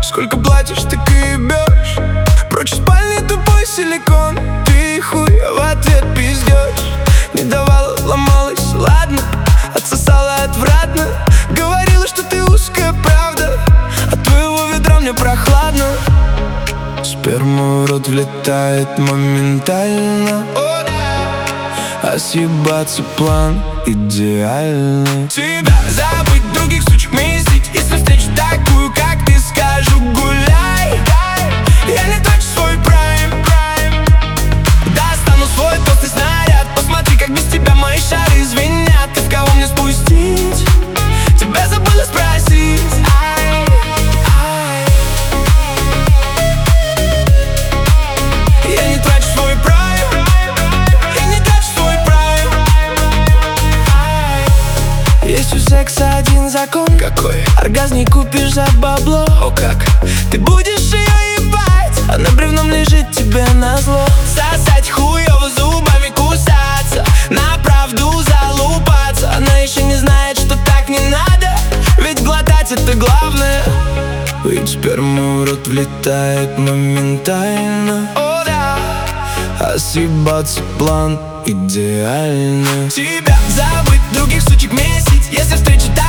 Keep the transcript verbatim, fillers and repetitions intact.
Сколько платишь, так и бьешь. Прочь из спальни тупой силикон. Ты хуй в ответ пиздешь. Не давала, ломалась, ладно. Отсосала отвратно. Говорила, что ты узкая правда. От твоего ведра мне прохладно. Сперма в рот влетает моментально. А съебаться план идеальный. Тебя забыть, других сучек месить. Если встречу такую, как ты, скажу гуляй. Я не трачу свой прайм. Достану свой толстый снаряд. Посмотри, как без тебя мои шары звенят. Ты в кого мне спустить? Тебя забыла спросить. Ай, ай. Я не трачу свой прайм. Я не трачу свой прайм. Ай. Есть у секса один закон. Какой? Оргазм не купишь за бабло. О как? Ты будешь ее ебать, она бревном лежит тебе назло. Сосать хуёво, зубами кусаться, на правду залупаться. Она еще не знает, что так не надо, ведь глотать это главное. Ведь сперма в рот влетает моментально. О да, а съебаться план идеальный. Тебя забыть, других сучек месить. Если встреча так